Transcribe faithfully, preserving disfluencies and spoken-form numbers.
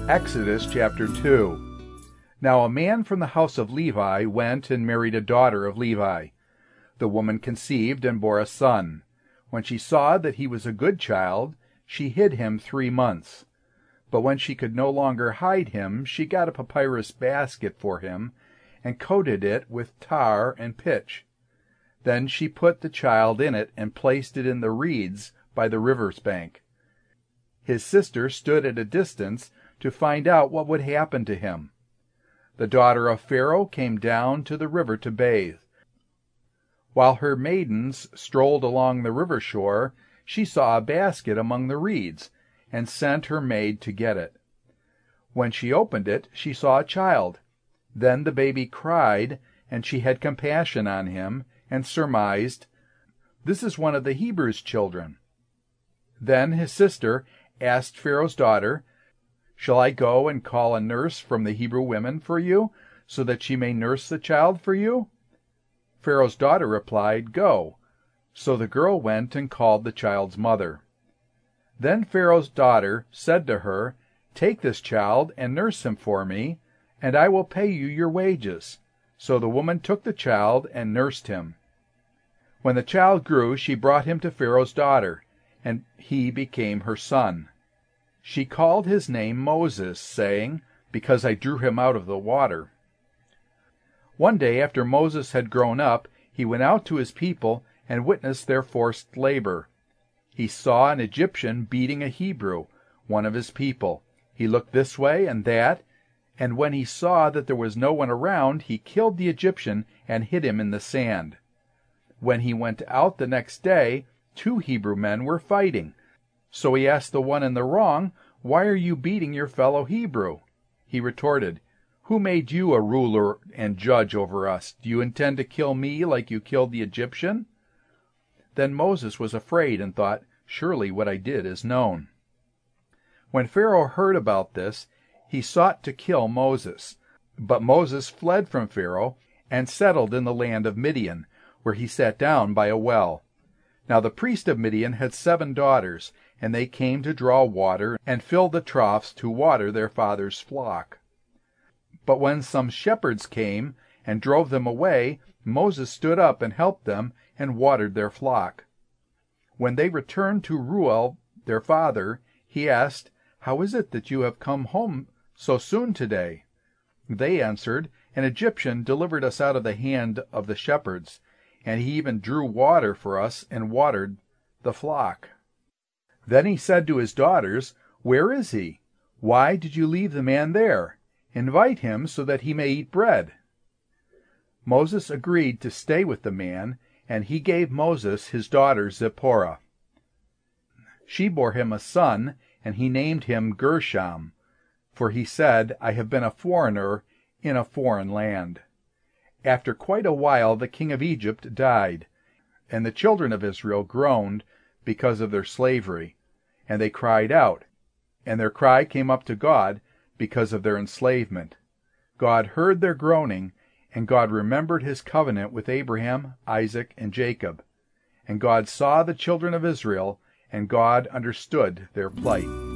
Exodus chapter two. Now a man from the house of Levi went and married a daughter of Levi. The woman conceived and bore a son. When she saw that he was a good child, she hid him three months. But when she could no longer hide him, she got a papyrus basket for him, and coated it with tar and pitch. Then she put the child in it and placed it in the reeds by the river's bank. His sister stood at a distance to find out what would happen to him. The daughter of Pharaoh came down to the river to bathe. While her maidens strolled along the river shore, she saw a basket among the reeds, and sent her maid to get it. When she opened it, she saw a child. Then the baby cried, and she had compassion on him, and surmised, "This is one of the Hebrews' children." Then his sister asked Pharaoh's daughter, "Shall I go and call a nurse from the Hebrew women for you, so that she may nurse the child for you?" Pharaoh's daughter replied, "Go." So the girl went and called the child's mother. Then Pharaoh's daughter said to her, "Take this child and nurse him for me, and I will pay you your wages." So the woman took the child and nursed him. When the child grew, she brought him to Pharaoh's daughter, and he became her son. She called his name Moses, saying, "Because I drew him out of the water." One day after Moses had grown up, he went out to his people and witnessed their forced labor. He saw an Egyptian beating a Hebrew, one of his people. He looked this way and that, and when he saw that there was no one around, he killed the Egyptian and hid him in the sand. When he went out the next day, two Hebrew men were fighting. So he asked the one in the wrong, "Why are you beating your fellow Hebrew?" He retorted, "Who made you a ruler and judge over us? Do you intend to kill me like you killed the Egyptian?" Then Moses was afraid and thought, "Surely what I did is known." When Pharaoh heard about this, he sought to kill Moses. But Moses fled from Pharaoh and settled in the land of Midian, where he sat down by a well. Now the priest of Midian had seven daughters, and they came to draw water and fill the troughs to water their father's flock. But when some shepherds came and drove them away, Moses stood up and helped them and watered their flock. When they returned to Reuel, their father, he asked, "How is it that you have come home so soon today?" They answered, "An Egyptian delivered us out of the hand of the shepherds, and he even drew water for us and watered the flock." Then he said to his daughters, "Where is he? Why did you leave the man there? Invite him so that he may eat bread." Moses agreed to stay with the man, and he gave Moses his daughter Zipporah. She bore him a son, and he named him Gershom, for he said, "I have been a foreigner in a foreign land." After quite a while the king of Egypt died, and the children of Israel groaned because of their slavery, and they cried out, and their cry came up to God because of their enslavement. God heard their groaning, and God remembered his covenant with Abraham, Isaac, and Jacob. And God saw the children of Israel, and God understood their plight.